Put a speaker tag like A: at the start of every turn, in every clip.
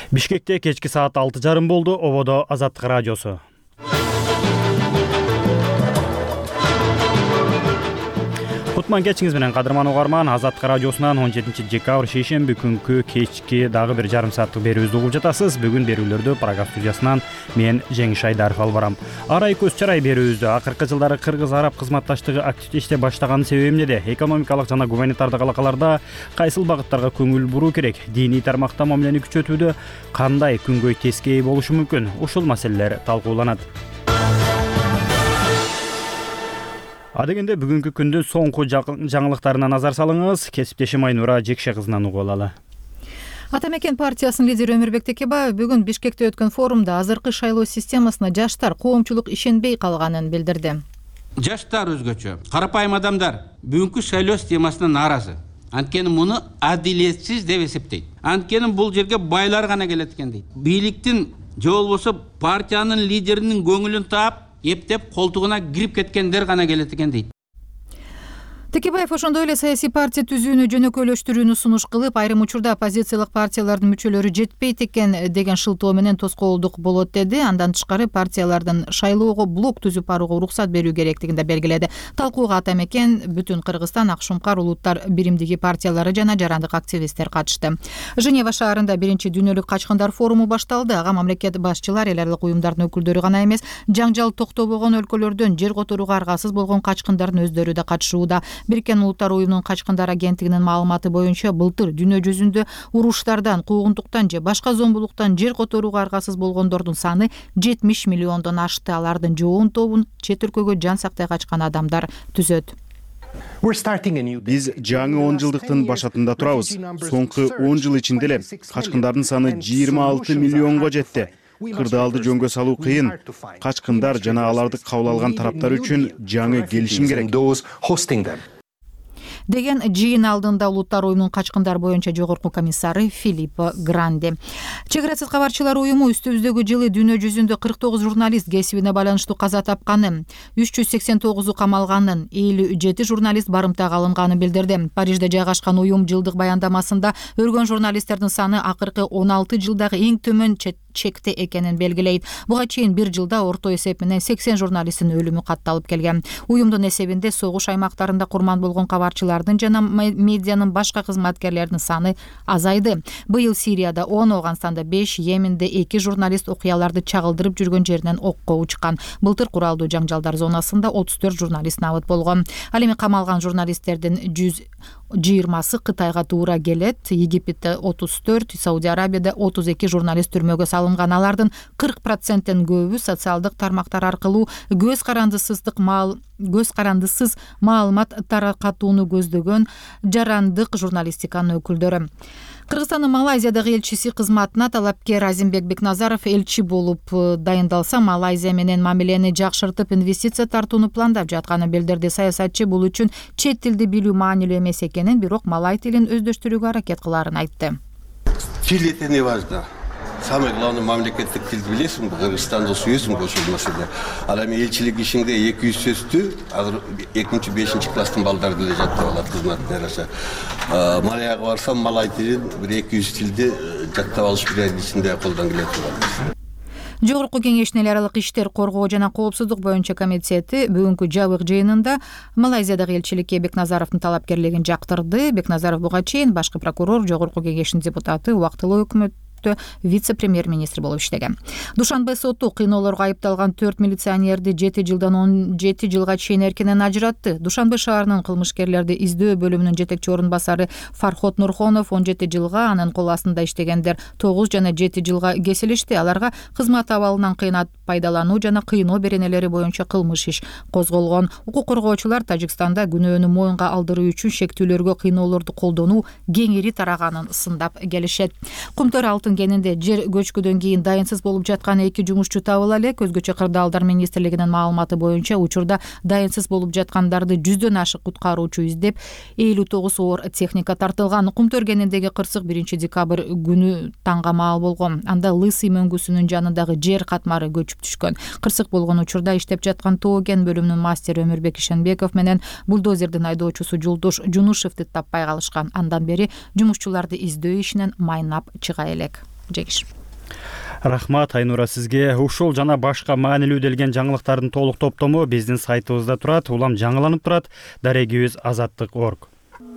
A: Бишкекте кечки саат 6:30 болду. Ободо Азаттык радиосу. Кутман кечиңиз менен кадырман угарман. Азаттык радиосунан 17-декабрь шейшемби күнкү кечки дагы бир жарым сааттык берүүбүздү угуп жатасыз. Бүгүн берүүлөрдү Прага студиясынан мен Жеңиш Айдаров алып барам. Арай көз чарай берүүбүздү акыркы жылдары кыргыз-араб кызматташтыгы активдүү иштеп баштаган себеби эмнеде? Экономикалык жана гуманитардык алакаларда кайсыл багыттарга көңүл буруу керек? Диний тармакта мамилени күчөтүүдө кандай күнгөй тескей болушу мүмкүн? Ушул маселелер талкууланат. Адегенде бүгүнкү күндүн соңку жаңылыктарына назар салыңыз. Кесиптешим Айнура Жекше кызынан угуп алалы.
B: Атамекен партиясынын лидери Өмүрбек Текебаев бүгүн Бишкекте өткөн форумда азыркы шайлоо системасына жаштар коомчулук ишенбей калганын билдирди.
C: Жаштар өзгөчө, карапайым адамдар бүгүнкү шайлоо системасына нааразы. Анткени муну адилетсиз деп эсептейт. Анткени бул жерге байлар гана келет экен дейт. Бийликтин же болбосо партиянын лидеринин көңүлүн таап, эптеп колтугуна кирип кеткендер гана келет экен дейт.
B: Текебаев ошондой эле саясий партия түзүүнү жөнөкөйлөштүрүүнү сунуш кылып, айрым учурда оппозициялык партиялардын мүчөлөрү жетпейт экен деген шылтоо менен тоскоолдук болот деди. Андан тышкары партиялардын шайлоого блок түзүп барууга уруксат берүү керектигин да белгиледи. Талкууга Атамекен, Бүтүн Кыргызстан, Акшумкар улуттар биримдиги партиялары жана жарандык активисттер катышты. Женева шаарында биринчи дүйнөлүк качкындар форуму башталды. Ага мамлекет башчылар, эл аралык уюмдардын өкүлдөрү гана эмес, жаңжал токтобогон өлкөлөрдөн жер которууга аргасыз болгон качкындардын өздөрү да катышууда. Бириккен Улуттар уюмунун качкындар агенттигинин маалыматы боюнча былтыр дүйнө жүзүндө уруштардан, куугунтуктан же башка зомбулуктан жер которууга аргасыз болгондордун саны 70 миллиондон ашты. Алардын жоон тобун чет өлкөгө жан сактай качкан адамдар түзөт.
D: Биз жаңы 10 жылдыктын башатында турабыз. Соңку 10 жыл ичинде эле качкындардын саны 26 миллионго жетти. Кырдаалды жөнгө салуу кыйын. Качкындар жана аларды кабыл алган тараптар үчүн жаңы келишим керек
B: деген жыйын алдында Улуттар уюмунун качкындар боюнча жогорку комиссары Филиппо Гранди. Чек-арасыз кабарчылар уюму үстүбүздөгү жылы дүйнө жүзүндө 49 журналист кесибине байланыштуу каза тапканын, 389 камалганын, 57 журналист барымтага алынганын билдирди. Парижде жайгашкан уюм жылдык баяндамасында өлгөн журналисттердин саны акыркы 16 жылдагы эң төмөн чекте экенин белгилейт. Буга чейин бир жылда орто эсеп менен 80 журналисттин өлүмү катталып келген. Уюмдун эсебинде согуш аймактарында курман болгон кабарчылар жана медианын башка кызматкерлеринин саны азайды. Быйыл Сирияда 10, Афганстанда 5, Йеменде 2 журналист окуяларды чагылдырып жүргөн жеринен окко учкан. Былтыр куралдуу жаңжалдар зонасында 34 журналист набыт болгон. Ал эми камалган журналисттердин 120сы Кытайга туура келет. Египетте 34, Сауди Арабияда 32 журналист түрмөгө салынган. Алардын 40%тен көбү социалдык тармактар аркылуу көз карандысыз маалымат таркатууну көздөгөн жарандык журналистиканын өкүлдөрү. Кыргызстандын Малайзиядагы элчиси кызматына талапкер Азимбек Бекназаров элчи болуп дайындалса, Малайзия менен мамилени жакшыртып, инвестиция тартууну пландап жатканын билдирди. Саясатчы бул үчүн чет тилди билүү маанилүү эмес экенин, бирок малай тилин өздөштүрүүгө аракет кыларын айтты.
E: Тил это не важно. Самое главное, мамлекеттик тилди билесиң, Кыргызстанда сүйөсүң ошол маселе. Ал эми элчилик ишиңде 200 сөздү азыр 2-5 класстын балдары деле жаттап алат кызматтын жараша. Малайга барсам, малай тилин бир 200 тилди жаттап алыш бир айдын ичинде колдон келет турат.
B: Жогорку кеңештин эл аралык иштер коргоо жана коопсуздук боюнча комитети бүгүнкү жабык жыйынында Малайзиядагы элчиликке Бекназаровдун талапкерлигин жактырды. Бекназаров буга чейин башкы прокурор, жогорку кеңештин депутаты, убактылуу өкмөт вице-премьер-министр болуп иштеген. Душанбе соту кыйноолорго айыпталган 4 милиционерди 7 жылдан 17 жылга чейин эркинен ажыратты. Душанбе шаарынын кылмышкерлерди издөө бөлүмүнүн жетекчи орун басары Фархот Нурхонов 17 жылга, анын кол астында иштегендер 9 жана 7 жылга кесилишти. Аларга кызмат абалынан кыйнат пайдалануу жана кыйноо беренелери боюнча кылмыш иш козголгон. Укук коргоочулар Тажикстанда күнөөнү моюнга алдыруу үчүн шектүүлөргө кыйноолорду колдонуу кеңири тараганын сындап келишет. Кумтөр алтын кенинде жер көчкүдөн кийин дайынсыз болуп жаткан 2 жумушчу табыла элек. Өзгөчө Кырдаалдар министрлигинин маалыматы боюнча учурда дайынсыз болуп жаткандарды 100дөн ашык куткаруучу издеп, 59 оор техника тартылган. Кумтөр кениндеги кырсык 1-декабрь күнү таңга маал болгон. Анда Лысый мөңгүсүнүн жанындагы жер катмары көчүп түшкөн. Кырсык болгон учурда иштеп жаткан тоо кен бөлүмүнүн мастери Өмүрбек Ишенбеков менен бульдозердин айдоочусу Жулдуш Жунушевди таппай калышкан. Андан бери жумушчуларды издөө ишинен майнап чыга элек. Жегиш.
A: Рахмат Айнура сизге. Ушул жана башка маанилүү делген жаңылыктардын толук топтому биздин сайтыбызда турат. Улам жаңыланып турат. Дарегибиз azatlyk.org.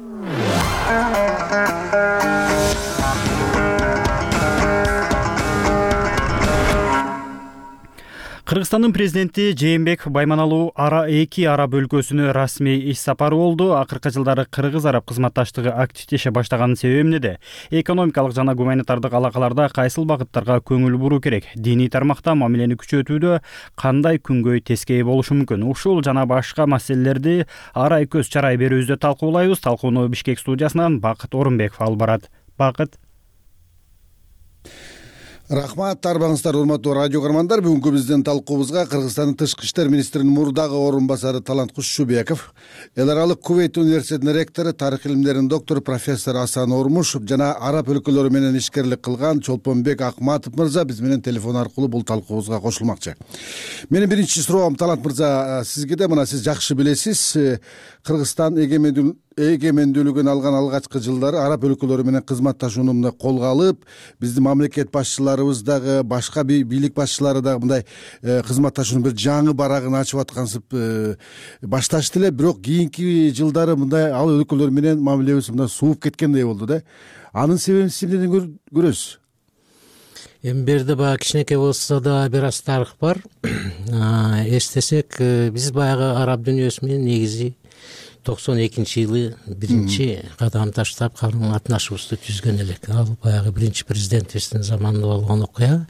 A: Кыргызстандын президенти Жээнбеков Байманалуу эки араб өлкөсүнө расмий иш сапары болду. Акыркы жылдары кыргыз-араб кызматташтыгы активдеше баштаганын себеби эмнеде? Экономикалык жана гуманитардык алакаларда кайсыл багыттарга көңүл буруу керек? Диний тармакта мамилени күчөтүүдө кандай күнгөй тескей болушу мүмкүн? Ушул жана башка маселелерди арай көз чарай берүүбүздө талкуулайбыз. Талкууну Бишкек студиясынан Бакыт Орунбеков алып барат. Бакыт.
F: Рахмат, тарбаңыздар, урматтуу радио көрөрмандар. Бүгүнкү биздин талкуубузга Кыргызстандын тышкы иштер министринин мурдагы орун басары Талант Кушчубеков, Эл аралык Кувейт университетинин ректору, тарых илимдеринин доктору профессор Асан Ормушов жана араб өлкөлөрү менен ишкерлик кылган Чолпонбек Акматов мырза биз менен телефон аркылуу бул талкуубузга кошулмакчы. Менин биринчи суроом, Талант мырза, сизге да мына сиз жакшы билесиз, Кыргызстан эгемендүүлүгүн алган алгачкы жылдары араб өлкөлөрү менен кызматташууну мындай колго алып, биздин мамлекет башчыларыбыз дагы, башка бийлик башчылары дагы мындай кызматташуунун бир жаңы барагын ачып аткансып башташты эле. Бирок кийинки жылдары мындай ал өлкөлөр менен мамилебиз мындай сууп кеткендей болду да. Анын себебин сиз эмнеден көрөсүз?
G: Эми берде баягы кичинекей болсо да бир аз тарых бар. Эстесек, биз баягы араб дүйнөсү менен негизи 92-жылы биринчи кадам таштап катнашуубузду түзгөн элек. Ал баягы биринчи президентибиздин заманында болгон окуя.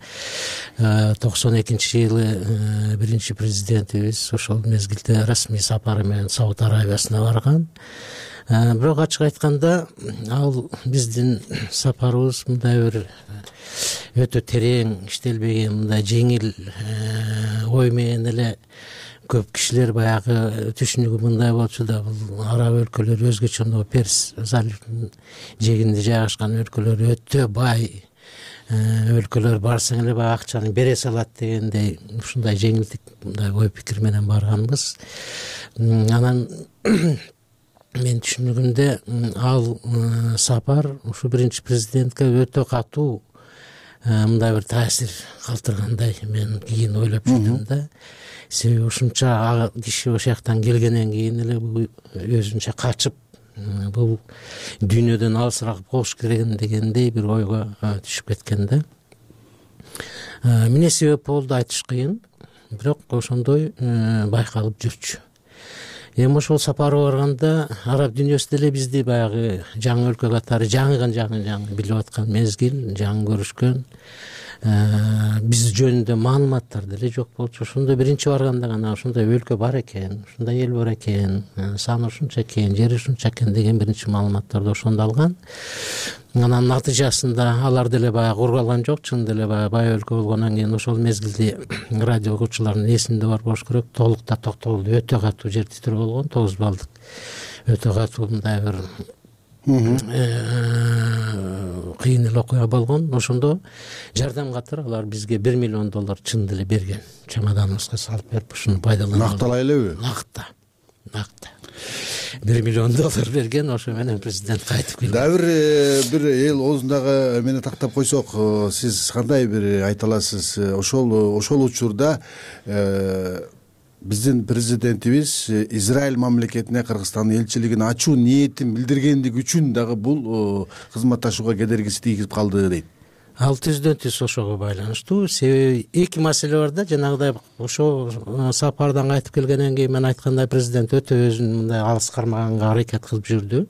G: 92-жылы биринчи президентибиз ошол мезгилде расмий сапары менен Сауд Арабиясына барган. Бирок ачык айтканда ал биздин сапарыбыз мындай бир өтө терең иштелбеген, мындай жеңил ой менен эле көп кишилер баягы түшүнүгү мындай болчу да, бул араб өлкөлөрү өзгөчө Перс заливинин жээгинде жайгашкан өлкөлөр өтө бай өлкөлөр, барсаң эле баягы акчаны бере салат дегендей ушундай жеңилдик, мындай ой пикир менен барганбыз. Анан мен түшүнүгүмдө ал сапар ушу биринчи президентке өтө катуу мындай бир таасир калтыргандай мен кийин ойлоп жүрдүм да. Себеби ушунча киши ошол жактан келгенден кийин эле өзүнчө качып бул дүйнөдөн алысыраак болуш керек дегендей бир ойго түшүп кеткен да. Эмне себеп болду айтыш кыйын, бирок ошондой байкалып жүрчү. Эми ошол сапарга барганда араб дүйнөсү деле бизди баягы жаңы өлкө катары жаңы билип аткан мезгил, жаңы көрүшкөн, биз жөнүндө маалыматтар деле жок болчу. Ошондо биринчи барганда гана ушундай өлкө бар экен, ушундай эл бар экен, саны ушунча экен, жери ушунча экен деген биринчи маалыматтарды ошондо алган. Анан натыйжасында алар деле баягы кургалган жок, чын деле бай өлкө болгондон кийин ошол мезгилде радио окуучулардын эсинде бар болуш керек, толукта токтолду, өтө катуу жер титирөө болгон, 9 балдык өтө катуу мындай бир кыйын эле окуя болгон. Ошондо жардам катары алар бизге $1 миллион чын деле берген, чемоданыбызга салып берип ушуну пайдаланалы.
F: Накталай элеби?
G: Накта. $1 миллион берген, ошо менен президент кайтып келди.
F: Дагы бир эл оозундагы эмени тактап койсок, сиз кандай бир айта аласыз? Ошол учурда биздин президентибиз Израиль мамлекетине Кыргызстандын элчилигин ачуу ниетин билдиргендиги үчүн дагы бул кызматташууга кедергиси тийгиз калды дейт.
G: Ал түздөн түз ошого байланыштуу. Себеби эки маселе бар да. Жанагыдай ошо сапардан кайтып келгенден кийин мен айткандай президент өтө өзүн мындай алыс кармаганга аракет кылып жүрдү.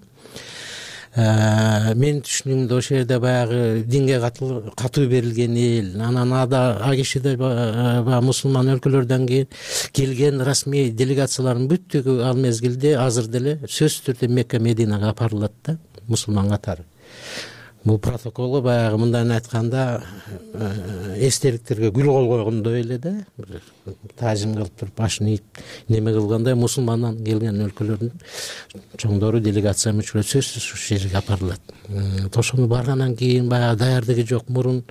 G: Мен түшүнүгүмдө ошол жерде баягы динге катуу берилген эл, анан а кишиде мусулман өлкөлөрдөн кийин келген расмий делегациялардын бүттүгү ал мезгилде азыр деле сөзсүз түрдө Мекке, Мединага апарылат да, мусулман катары. Бул протоколго баягы мындан айтканда эстеликтерге гүл койгондой эле да, таажим кылып туруп башын ийип неме кылгандай мусулмандан келген өлкөлөрдүн чоңдору, делегация мүчөлөрү сөзсүз ушул жерге апарылат. Ошону баргандан кийин баягы даярдыгы жок, мурун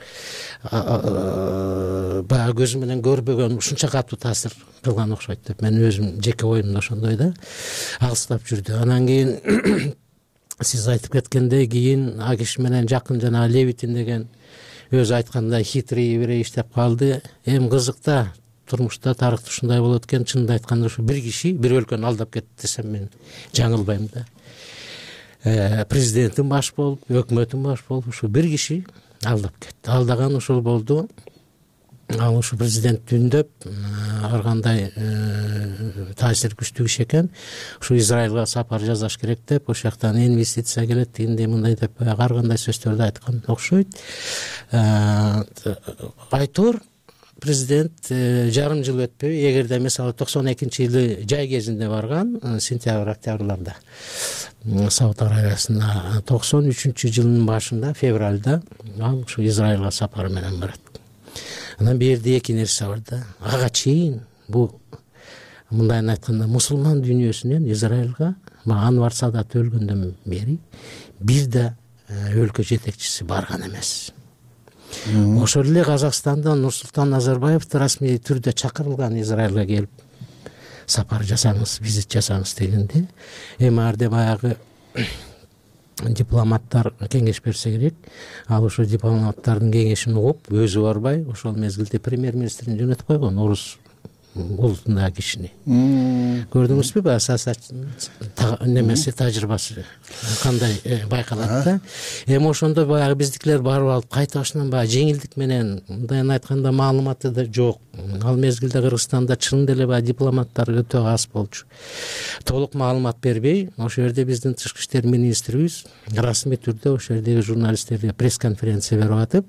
G: баягы көзү менен көрбөгөн ушунча катуу таасир кылган окшойт деп мен өзүм жеке оюмда ошондой да, алыстап жүрдү. Анан кийин сиз айтып кеткендей кийин а киши менен жакын жана Левитин деген өзү айткандай хитрый бир иштеп калды. Эми кызык да, турмушта тарыхта ушундай болот экен. Чынын айтканда ушу бир киши бир өлкөнү алдап кетти десем мен жаңылбайм да. Президентин баш болуп, өкмөтүн баш болуп, ушу бир киши алдап кетти. Алдаган ушул болду. Ал ушу президент түндөп, ар кандай таасир күчтүү киши экен. Ушу Израилга сапар жасаш керек деп, ошол жактан инвестиция келет, тигиндей мындай деп ар кандай сөздөрдү айткан окшойт. Айтор президент жарым жыл өтпөй, эгерде мисалы 92-жылы жай кезинде барган, сентябрь-октябрларда Сауд Арабиясына, 93-жылдын башында, февралда ал ушу Израилга сапар менен барат. Анан берде эки нерсе бар да. Ага чейин бул мындайын айтканда мусулман дүйнөсүнөн Израилга Анвар Садат өлгөндөн бери бир да өлкө жетекчиси барган эмес. Ошол эле Казакстандан Нурсултан Назарбаев расмий түрдө чакырылган Израилга келип сапар жасаңыз, визит жасаңыз дегенде, эми арде баягы дипломаттар кеңеш берсе керек. Ал ошо дипломаттардын кеңешин угуп, өзү барбай, ошол мезгилде премьер-министрин жөнөтүп койгон, орус улутундагы кишини. Көрдүңүзбү, немеси тажрыйбасы кандай байкалат да. Эми ошондо баягы биздикилер барып алып, кайта башынан баягы жеңилдик менен, мындайын айтканда маалыматы да жок. Ал мезгилде Кыргызстанда чын деле баягы дипломаттар өтө аз болчу. Толук маалымат бербей, ошол жерде биздин тышкы иштер министрибиз расмий түрдө ошол жердеги журналисттерге пресс-конференция берип атып,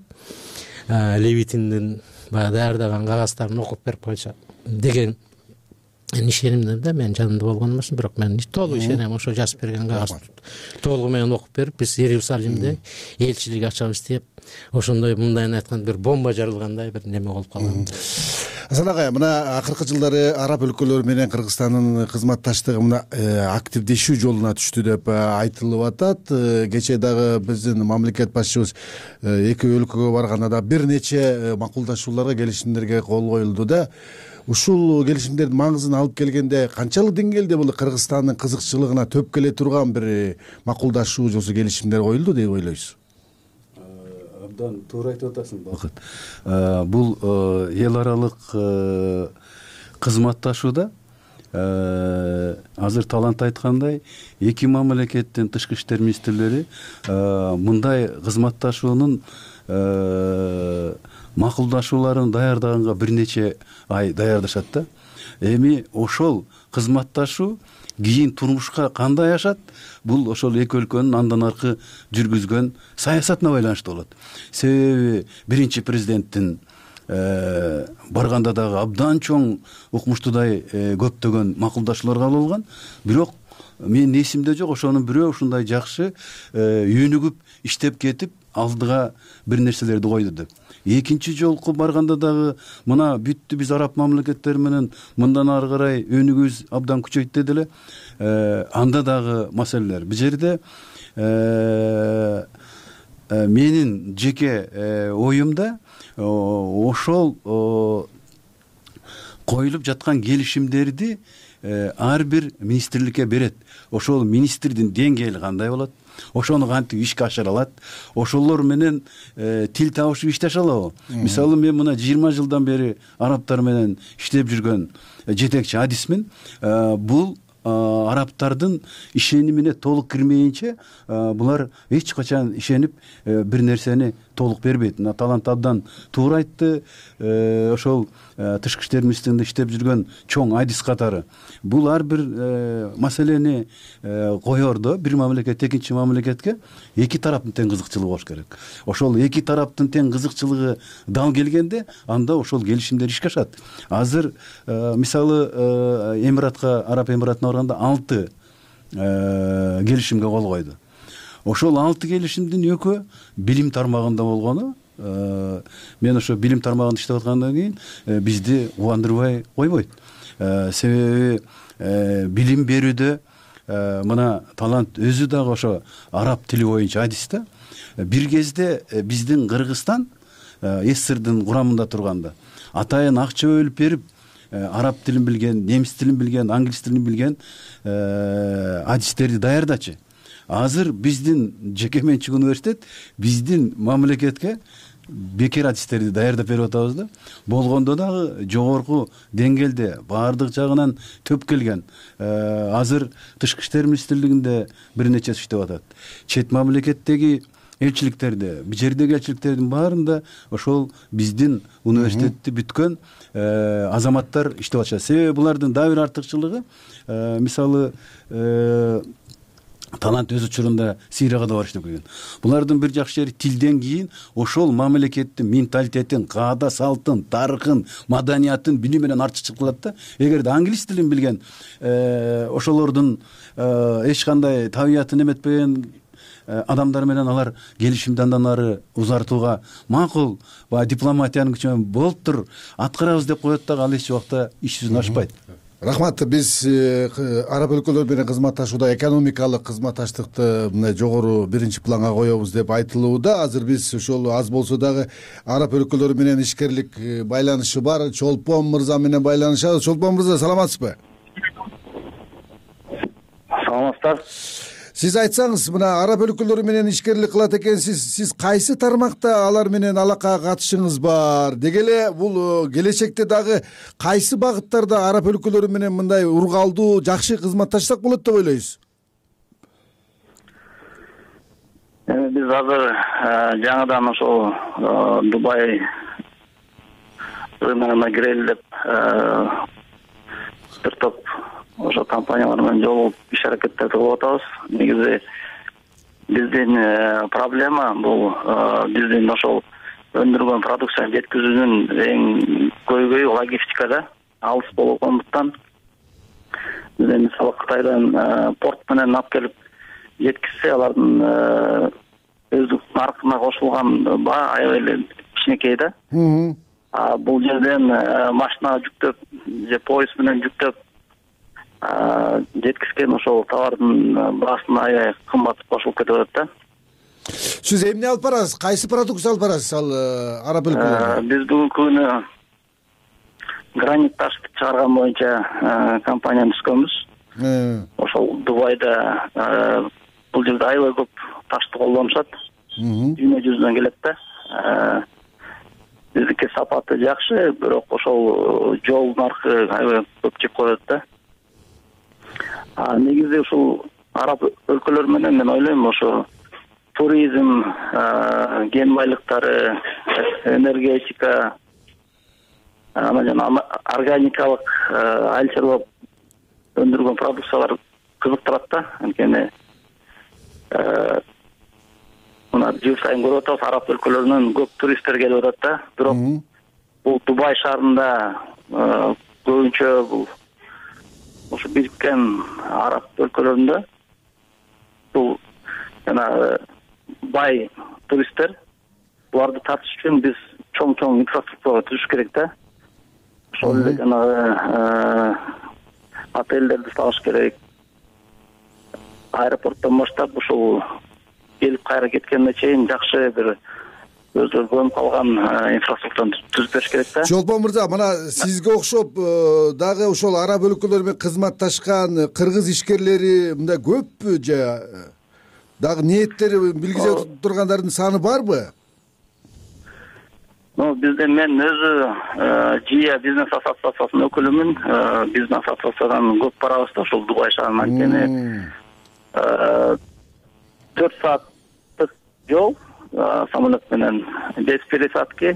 G: Левитиндин баягы даярдаган кагаздарын окуп берип койсо деген ишенимден да, мен жанымда болгон эмесмин, бирок мен толук ишенем, ошо жазып берген кагаз толугу менен окуп берип, биз Иерусалимде элчилик ачабыз деп, ошондой мындайын айтканда бир бомба жарылгандай бир неме болуп калган.
F: Асан агай, мына акыркы жылдары араб өлкөлөрү менен Кыргызстандын кызматташтыгы мына активдешүү жолуна түштү деп айтылып атат. Кечээ дагы биздин мамлекет башчыбыз эки өлкөгө барганда да бир нече макулдашууларга, келишимдерге кол коюлду да. Ушул келишимдердин маңызын алып келгенде канчалык деңгээлде бул Кыргызстандын кызыкчылыгына төп келе турган бир макулдашуу жосу келишимдер коюлду деп ойлойсуз?
H: Абдан туура айтып атасың, Бакыт. Бул эл аралык кызматташууда азыр Талант айткандай, эки мамлекеттин тышкы иштер министрлери мындай кызматташуунун макулдашууларын даярдаганга бир нече ай даярдашат да. Эми ошол кызматташуу кийин турмушка кандай ашат, бул ошол эки өлкөнүн андан аркы жүргүзгөн саясатына байланыштуу болот. Себеби биринчи президенттин барганда дагы абдан чоң укмуштуудай көптөгөн макулдашуулар кабыл алган, бирок менин эсимде жок, ошонун бирөө ушундай жакшы өнүгүп иштеп кетип алдыга бир нерселерди койду деп. Экинчи жолку барганда дагы мына бүттү, биз араб мамлекеттери менен мындан ары карай өнүгүүбүз абдан күчөйт деле. Анда дагы маселелер. Бул жерде менин жеке оюмда ошол коюлуп жаткан келишимдерди ар бир министрликке берет. Ошол министрдин деңгээли кандай болот, ошону кантип ишке ашыра алат, ошолор менен тил табышып иштеше алабы. Мисалы мен мына 20 жылдан бери арабтар менен иштеп жүргөн жетекчи адисмин. Бул арабтардын ишенимине толук кирмейинче булар эч качан ишенип бир нерсени толук бербейт. Талант абдан туура айтты. Ошол тышкы иштер министрлигинде иштеп жүргөн чоң адис катары бул ар бир маселени коердо бир мамлекет экинчи мамлекетке эки тараптын тең кызыкчылыгы болуш керек. Ошол эки тараптын тең кызыкчылыгы дал келгенде анда ошол келишимдер ишке ашат. Азыр мисалы араб эмиратына барганда 6 келишимге кол койду. Ошол 6 келишимдин экөө билим тармагында болгону, мен ошо билим тармагында иштеп аткандан кийин бизди кубандырбай койбойт. Себеби билим берүүдө мына Талант өзү дагы ошо араб тили боюнча адис да. Бир кезде биздин Кыргызстан СССРдин курамында турганда атайын акча бөлүп берип араб тилин билген, немис тилин билген, англис тилин билген адистерди даярдачы. Азыр биздин жеке менчик университет биздин мамлекетке бекер адистерди даярдап берип атабыз да. Болгондо дагы жогорку деңгээлде баардык жагынан төп келген. Азыр Тышкы иштер министрлигинде бир нечеси иштеп атат. Чет мамлекеттеги элчиликтерде, бир жердеги элчиликтердин баарында ошол биздин университетти бүткөн азаматтар иштеп атышат. Себеби булардын дагы бир артыкчылыгы, мисалы талант өз учурунда Сирияга да барып иштеп келген. Булардын бир жакшы жери тилден кийин ошол мамлекеттин менталитетин, каада салтын, тарыхын, маданиятын билүү менен артчы кылат да. Эгерде англис тилин билген, ошолордун эч кандай табиятын эметпеген адамдар менен алар келишимди андан ары узартууга макул, баягы дипломатиянын күчү менен болуптур аткарабыз деп коет дагы, ал эч убакта иш жүзүнө ашпайт.
F: Рахмат. Биз араб өлкөлөр менен кызматташууда экономикалык кызматташтыкты мындай жогору биринчи планга коебуз деп айтылууда. Азыр биз ошол аз болсо дагы араб өлкөлөрү менен ишкерлик байланышы бар. Чолпон мырза менен байланышабыз. Чолпон мырза, саламатсызбы?
I: Саламатсыздар.
F: Сиз айтсаңыз, мына араб өлкөлөрү менен ишкерлик кылат экенсиз, сиз кайсы тармакта алар менен алакага катышыңыз бар? Деги эле бул келечекте дагы кайсы багыттарда араб өлкөлөрү менен мындай ургалдуу, жакшы кызматташсак болот деп ойлойсуз?
I: Биз азыр жаңыдан ошол Дубай рыногуна кирели деп бир топ ошо компаниялар менен жолугуп иш аракеттерди кылып атабыз. Негизи биздин проблема бул биздин ошол өндүргөн продукцияны жеткизүүнүн эң көйгөйү логистикада алыс болгондуктан бизде мисалы Кытайдан порт менен алып келип жеткизсе, алардын өздүк наркына кошулган баа аябай эле кичинекей да. Бул жерден машина жүктөп же поезд менен жүктөп жеткизген ошол товардын баасына аябай кымбат кошулуп кетип атат да.
F: Сиз эмне алып барасыз? Кайсы продукция алып барасыз ал араб өлкөлөрүнө?
I: Биз бүгүнкү күнү гранит ташты чыгарган боюнча компанияны түзгөнбүз. Ошол Дубайда бул жерде аябай көп ташты колдонушат. Дүйнө жүзүнөн келет да. Биздики сапаты жакшы, бирок ошол жол наркы аябай көп жеп коет да. Негизи ушул араб өлкөлөр менен мен ойлойм, ошо туризм, ген байлыктары, энергетика, жана органикалык айыл чарба өндүргөн продукциялар кызыктырат да. Анткени мына жыл сайын көрүп атабыз, араб өлкөлөрүнөн көп туристтер келип атат да. Бирок бул Дубай шаарында көбүнчө бул ошо бириккен араб өлкөлөрүндө бул жана бай туристтер, буларды тартыш үчүн биз чоң инфраструктура түзүш керек да. Ошол эле жанагы отелдерди салыш керек. Аэропорттон баштап ушул келип кайра кеткенге чейин жакшы бир өзү көнүп калган инфраструктураны түзүп бериш керек да.
F: Чолпон мырза, мына сизге окшоп дагы ошол араб өлкөлөрү менен кызматташкан кыргыз ишкерлери мындай көппү же дагы ниеттери билгизе тургандардын саны барбы?
I: Бизде мен өзү ЖИА бизнес ассоциациясынын өкүлүмүн. Биздин ассоциациядан көп барабыз да ошол Дубай шаарына. Анткени 4 сааттык жол самолет менен без пересадки.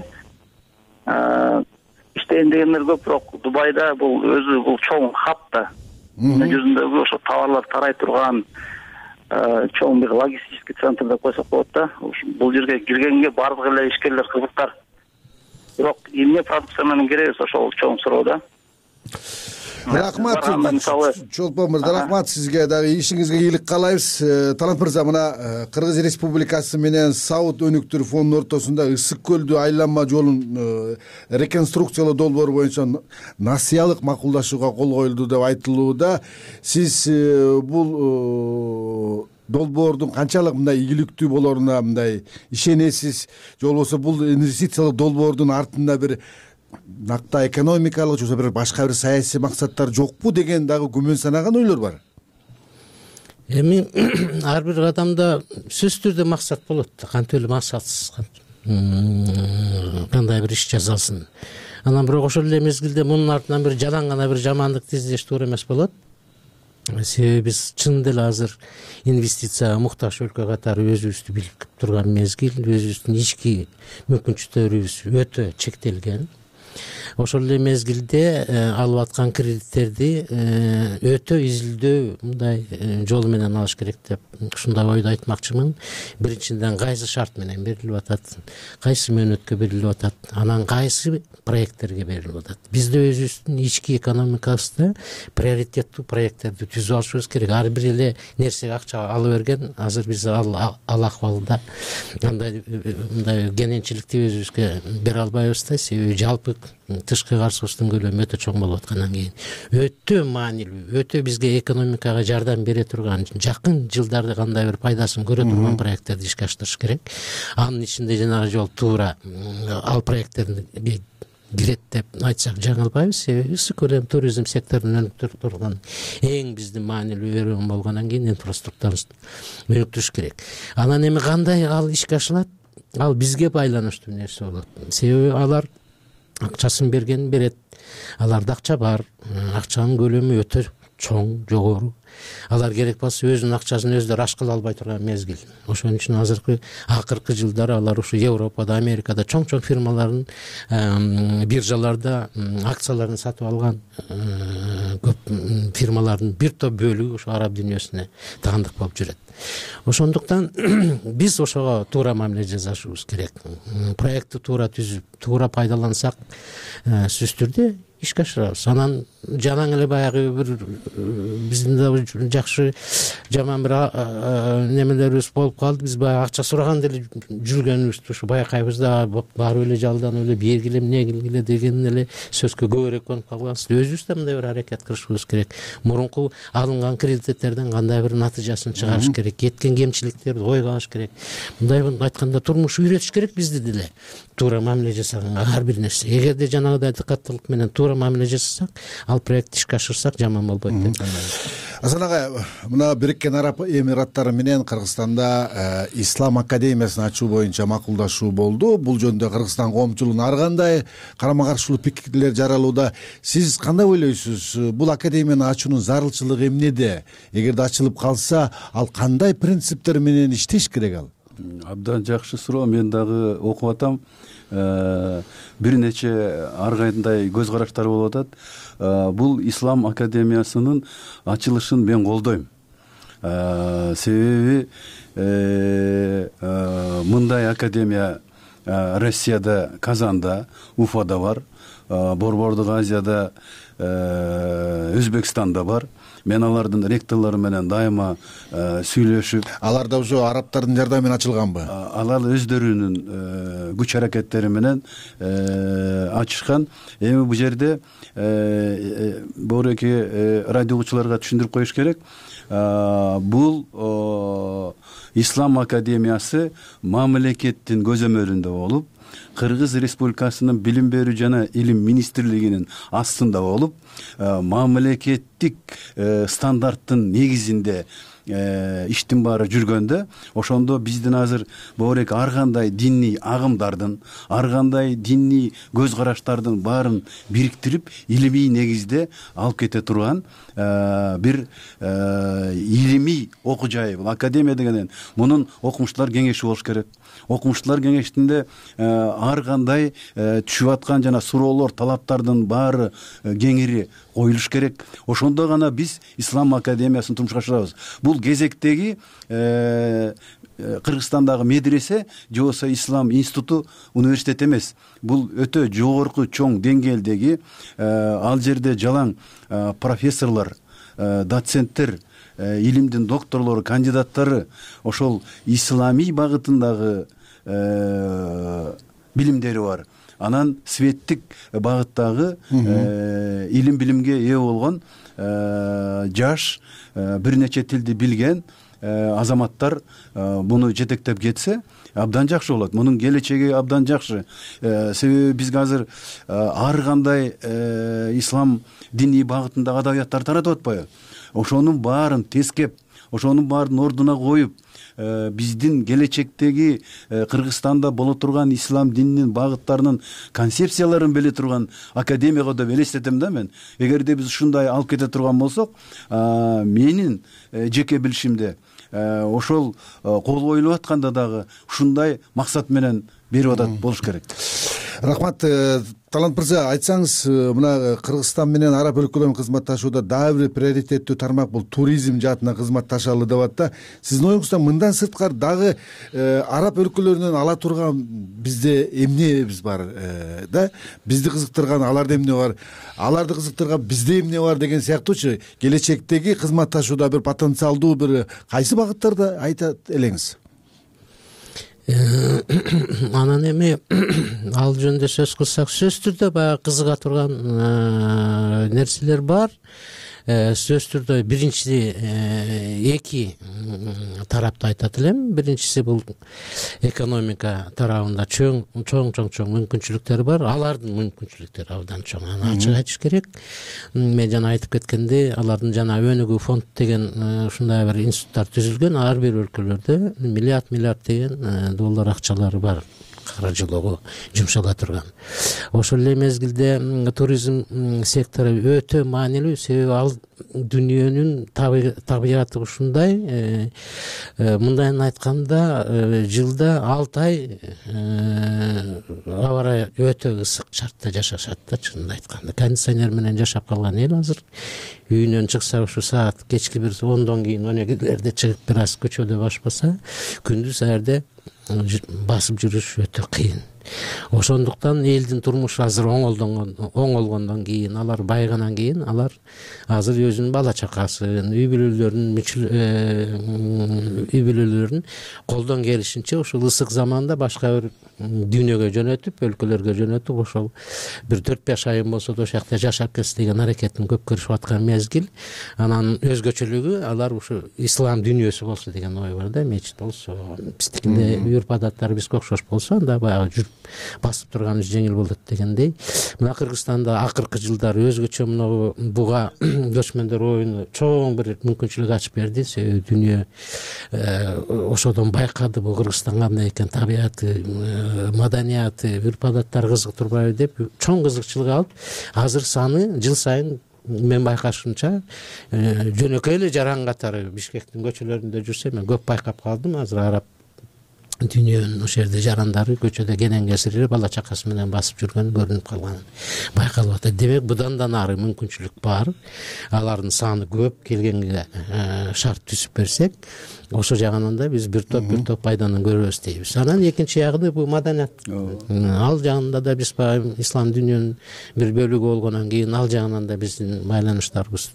I: Иштейин дегендер көп, бирок Дубайда бул өзү бул чоң хаб да. Дүйнө жүзүндөгү ошо товарлар тарай турган чоң бир логистический центр деп койсок болот да. Бул жерге киргенге бардык эле ишкерлер кызыктар. Бирок эмне продукция менен киребиз, ошол чоң суроо да.
F: Рахмат Чолпон мырза, рахмат сизге, дагы ишиңизге ийгилик каалайбыз. Талант мырза, мына Кыргыз Республикасы өнүктүр Сауд өнүктүр фондунун ортосунда Ысык көлдү айланма жолун реконструкциялоо долбоору боюнча насыялык макулдашууга кол коюлду деп айтылууда. Сиз бул долбоордун канчалык мындай ийгиликтүү болоруна мындай ишенесиз, же болбосо бул инвестициялык долбоордун артында бир накта экономикалык же бир башка бир саясий максаттар жокпу деген дагы күмөн санаган ойлор бар.
G: Эми ар бир адамда сөзсүз түрдө максат болот, кантип эле максатсыз кандай бир иш жасалсын. Анан бирок ошол эле мезгилде мунун артынан бир жалаң гана бир жамандыкты издеш туура эмес болот. Себеби биз чын эле азыр инвестицияга муктаж өлкө катары өзүбүздү билип турган мезгил, өзүбүздүн ички мүмкүнчүлүктөрүбүз өтө чектелген. Ошол эле мезгилде алып аткан кредиттерди өтө изилдөө мындай жол менен алыш керек деп ушундай ойду айтмакчымын. Биринчиден кайсы шарт менен берилип атат, кайсы мөөнөткө берилип атат, анан кайсы проекттерге берилип атат. Бизде өзүбүздүн ички экономикабызда приоритеттүү проекттерди түзүп алышыбыз керек. Ар бир эле нерсеге акча ала берген азыр биз ал акыбалда мындай кененчиликти өзүбүзгө бере албайбыз да, себеби жалпы тышкы карызыбыздын көлөмү өтө чоң болуп аткандан кийин өтө маанилүү, өтө бизге экономикага жардам бере турган, жакын жылдарда кандай бир пайдасын көрө турган проекттерди ишке аштырыш керек. Анын ичинде жанагы жол туура ал проекттерге кирет деп айтсак жаңылбайбыз, себеби ысык көлөм туризм секторунун өнүктүрүп турган эң биздин маанилүү өрүм болгондон кийин инфраструктурабызды өнүктүрүш керек. Анан эми кандай ал ишке ашылат? Ал бизге байланыштуу нерсе болот. Себеби алар акчасын берген берет. Аларда акча бар. Акчанын көлөмү өтө чоң, жогору. Алар керек болсо өзүнүн акчасын өздөрү ашкыла албай турган мезгил. Ошон үчүн акыркы жылдары алар ушу Европада, Америкада чоң фирмалардын биржаларда акцияларын сатып алган көп фирмалардын бир топ бөлүгү ушу араб дүйнөсүнө таандык болуп жүрөт. Ошондуктан биз ошого туура мамиле жасашыбыз керек. Проектти туура түзүп, туура пайдалансак, сөзсүз түрдө ишке ашырабыз. Анан жанаң эле баягы бир биздин да жакшы жаман бир немелерибиз болуп калды. Биз баягы акча сураганда эле жүргөнүбүздү ушу байкайбызда, барып эле жалданып эле бергиле эмне килгиле деген эле сөзгө көбүрөөк конуп калганбыз. Өзүбүз да мындай бир аракет кылышыбыз керек. Мурунку алынган кредиттерден кандай бир натыйжасын чыгарыш керек, кеткен кемчиликтерди ойго алыш керек. Мындай айтканда турмуш үйрөтүш керек бизди деле. Туура мамиле жасаганга ар бир нерсе. Эгерде жанагыдай дыкаттуулук менен туура мамиле жасасак, ал проектти ишке ашырсак жаман болбойт деп санайм.
F: Асан ага, мына Бириккен Араб Эмираттары менен Кыргызстанда Ислам академиясын ачуу боюнча макулдашуу болду. Бул жөнүндө Кыргызстан коомчулугунун ар кандай карама-каршылуу пикирлер жаралууда. Сиз кандай ойлойсуз? Бул академияны ачуунун зарылчылыгы эмнеде? Эгерде ачылып калса, ал кандай принциптер менен иштеш керек ал?
H: Абдан жакшы суроо. Мен дагы окуп атам. Бир нече ар кандай көз караштар болуп атат. Бул Ислам академиясынын ачылышын мен колдойм. Себеби мындай академия Россияда, Казанда, Уфада бар, Борбордук Азияда, Өзбекстанда бар. Мен алардын ректорлору менен дайыма сүйлөшүп,
F: алар да ошо арабтардын жардамы менен ачылганбы?
H: Алар өздөрүнүн күч аракеттери менен ачышкан. Эми бул жерде боореки радио угуучуларга түшүндүрүп коюш керек. Бул Ислам академиясы мамлекеттин көзөмөлүндө болуп, Кыргыз Республикасынын билим берүү жана илим министрлигинин астында болуп, мамлекеттик стандарттын негизинде иштин баары жүргөндө, ошондо биздин азыр боорек ар кандай диний агымдардын, ар кандай диний көз караштардын баарын бириктирип, илимий негизде алып кете турган бир илимий окуу жай. Бул академия дегенден мунун окумуштуулар кеңеши болуш керек. Окумуштуулар кеңешинде ар кандай түшүп аткан жана суроолор, талаптардын баары кеңири коюлуш керек. Ошондо гана биз Ислам академиясын турмушка ашырабыз. Бул кезектеги Кыргызстандагы медресе же болбосо Ислам институту, университет эмес. Бул өтө жогорку чоң деңгээлдеги, ал жерде жалаң профессорлор, доценттер, илимдин докторлору, кандидаттары ошол исламий багытындагы билимдери бар. Анан светтик багыттагы илим билимге ээ болгон жаш, бир нече тилди билген азаматтар буну жетектеп кетсе абдан жакшы болот. Мунун келечеги абдан жакшы. Себеби бизге азыр ар кандай ислам диний багытындагы адабияттар таратып атпайбы? Ошонун баарын тескеп ошонун баарын ордуна коюп биздин келечектеги Кыргызстанда боло турган ислам дининин багыттарынын концепцияларын биле турган академияга да элестетем да мен. Эгерде биз ушундай алып кете турган болсок, менин жеке билишимде ошол кол коюлуп атканда дагы ушундай максат менен берип атат болуш керек.
F: Рахмат. Талант мырза, айтсаңыз, мына Кыргызстан менен араб өлкөлөрүнүн кызматташууда дагы бир приоритеттүү тармак бул туризм жаатына кызматташалы деп атат да. Сиздин оюңузда мындан сырткары дагы араб өлкөлөрүнөн ала турган бизде эмнебиз бар да? Бизди кызыктырган аларда эмне бар? Аларды кызыктырган бизде эмне бар деген сыяктуучу келечектеги кызматташууда бир потенциалдуу бир кайсы багыттарды айтат элеңиз?
G: Анан эми ал жөнүндө сөз кылсак, сөзсүз түрдө баягы кызыга турган нерселер бар. Сөзсүз түрдө биринчиси эки тарапты айтат элем. Биринчиси бул экономика тарабында чоң мүмкүнчүлүктөр бар. Алардын мүмкүнчүлүктөрү абдан чоң. Аны ачык айтыш керек. Мен жана айтып кеткендей, алардын жана өнүгүү фонд деген ушундай бир институттар түзүлгөн. Ар бир өлкөлөрдө миллиард деген доллар акчалары бар. Каражылыгы жумшала турган. Ошол эле мезгилде туризм сектору өтө маанилүү, себеби ал дүйнөнүн табигаты ушундай. Мындайын айтканда, жылда 6 ай аба ырайы өтө ысык шартта жашашат да, чынын айтканда. Кондиционер менен жашап калган эл азыр. Үйүнөн чыкса ушу саат кечки бир 10дон кийин 12лерде чыгып бир аз көчөдө башпаса, күндүз аерде басып жүрүш өтө кыйын. Ошондуктан элдин турмушу азыр оңолгондон кийин, алар байыгандан кийин, алар азыр өзүнүн бала чакасын, үй бүлөлөрүн колдон келишинче ушул ысык заманда башка бир дүйнөгө жөнөтүп, өлкөлөргө жөнөтүп, ошол бир 4-5 айын болсо да ошол жакта жашап кетсе деген аракетин көп көрүшүп аткан мезгил. Анан өзгөчөлүгү алар ушу ислам дүйнөсү болсо деген ой бар да, мечит болсо, биздикинде үрп адаттары бизге окшош болсо, анда баягы жүрүп басып турганыбыз жеңил болот дегендей. Мына Кыргызстанда акыркы жылдары өзгөчө мына буга көчмөндөр оюну чоң бир мүмкүнчүлүк ачып берди. Себеби дүйнө ошодон байкады бул Кыргызстан кандай экен, табигаты, маданияты, үрп адаттары кызыктырбайбы деп чоң кызыкчылык алып, азыр саны жыл сайын мен байкашымча жөнөкөй эле жаран катары Бишкектин көчөлөрүндө жүрсө, мен көп байкап калдым. Азыр араб дүйнөнүн ошол жерде жарандары көчөдө кенен кесирип бала чакасы менен басып жүргөн көрүнүп калган байкалып атат. Демек будан да нары мүмкүнчүлүк бар. Алардын саны көп, келгенге шарт түзүп берсек, ошо жагынан да биз бир топ пайданы көрөбүз дейбиз. Анан экинчи ягы бул маданият. Ал жагында да биз ислам дүйнөнүн бир бөлүгү болгондон кийин ал жагынан да биздин байланыштарыбыз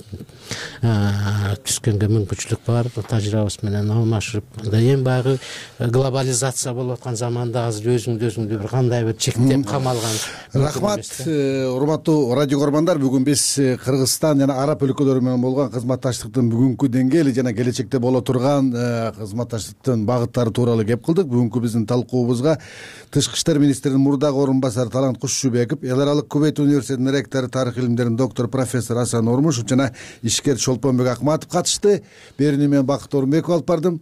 G: түзгөнгө мүмкүнчүлүк бар. Тажрыйбабыз менен алмашып, эми баягы глобализация болуп аткан заманда азыр өзүңдү бир кандай бир чектеп камалган.
F: Рахмат, урматтуу радио көрөрмандар. Бүгүн биз Кыргызстан жана араб өлкөлөрү менен болгон кызматташтыктын бүгүнкү деңгээли жана келечекте боло турган кызматташтыктын багыттары тууралуу кеп кылдык. Бүгүнкү биздин талкуубузга Тышкы иштер министринин мурдагы орун басары Талант Кушшубеков, Эл аралык Кувейт университетинин ректору, тарых илимдеринин доктору профессор Асан Ормушев жана ишкер Чолпонбек Акматов катышты. Берүүнү мен Бакыт Орунбеков алып бардым.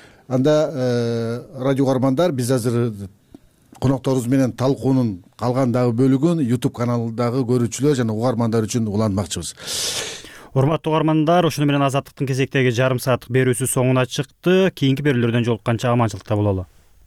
F: Анда радио көрөрмандар, биз азыр конокторубуз менен талкуунун калган дагы бөлүгүн YouTube каналындагы көрүүчүлөр жана угармандар үчүн улантмакчыбыз.
A: Урматтуу угармандар, ошону менен Азаттыктын кезектеги жарым сааттык берүүсү соңуна чыкты. Кийинки берүүлөрдөн жолукканча аманчылыкта бололу.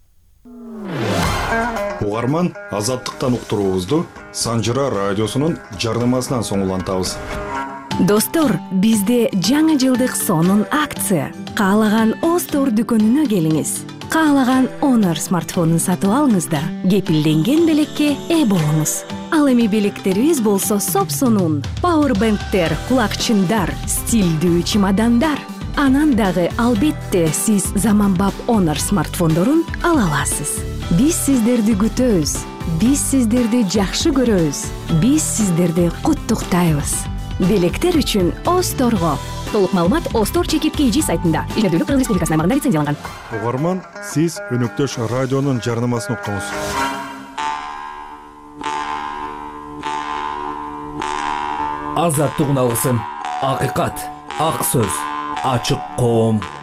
J: Угарман, Азаттыктан уктуруубузду Санжыра радиосунун жардамасынан соң улантабыз.
K: Достор, бизде жаңы жылдык сонун акция. Каалаган Остор дүкөнүнө келиңиз. Каалаган Honor смартфонун сатып алыңыз да кепилденген белекке ээ болуңуз. Ал эми белектерибиз болсо сопсонун, пауэрбэнктер, кулакчындар, стилдүү чемодандар. Анан дагы албетте сиз заманбап Honor смартфондорун ала аласыз. Биз сиздерди күтөбүз. Биз сиздерди жакшы көрөбүз. Биз сиздерди куттуктайбыз. Белектер үчүн Осторго. Толук маалымат Остор ЧК сайтында. Ишмердүүлүк Кыргыз Республикасынын аймагында лицензияланган.
J: Угарман, сиз өнөктөш радионун жарнамасын уктуңуз.
L: Азаттык үн алгысым. Акыйкат, ак сөз, ачык коом.